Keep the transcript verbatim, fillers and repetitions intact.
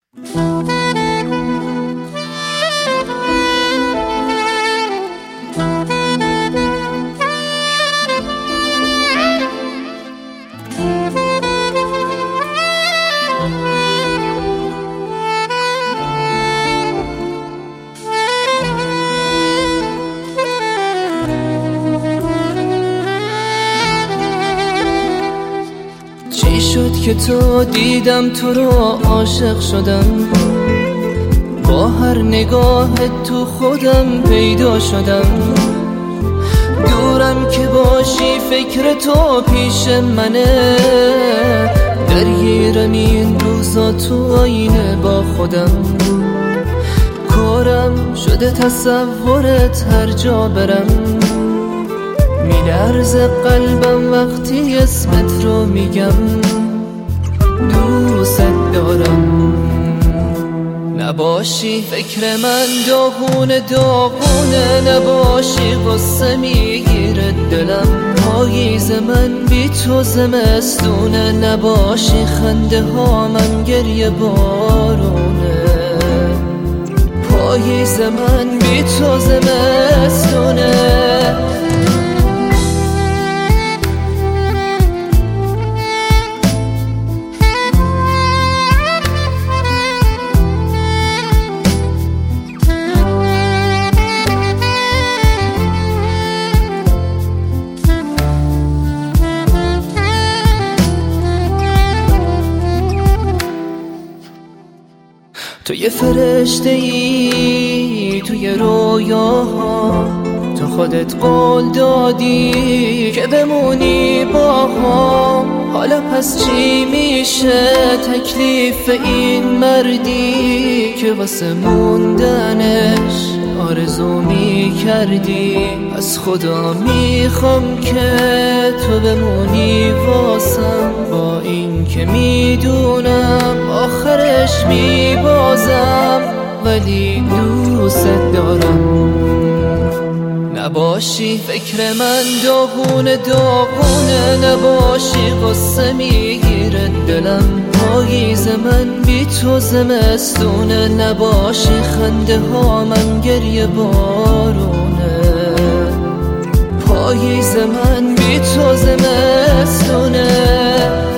چی شد که تو دیدم تو رو عاشق شدم، با هر نگاه تو خودم پیدا شدم. دورم که باشی فکر تو پیش منه، درگیرم این روزا تو آینه با خودم. کارم شده تصورت هر جا برم، میلرزه قلبم وقتی اسمت رو میگم. دوست دارم نباشی فکر من داغونه داغونه، نباشی غصه میگیره دلم. پاییز من بی تو زمستونه، نباشی خنده ها من گریه بارونه. پاییز من بی تو زمستونه. تو یه فرشته ای توی رویاها، تو خودت قول دادی که بمونی با هم. حالا پس چی میشه تکلیف این مردی که واسه موندنش آرزو میکردی؟ از خدا میخوام که تو بمونی واسم، با این که میدونم آخرش میبازم. ولی دوست دارم نباشی فکر من داغونه داغونه، نباشی غصه میگیره دلم. پاییز من بی تو زمستونه، نباشی خنده ها من گریه بارونه. پاییز من بی تو زمستونه.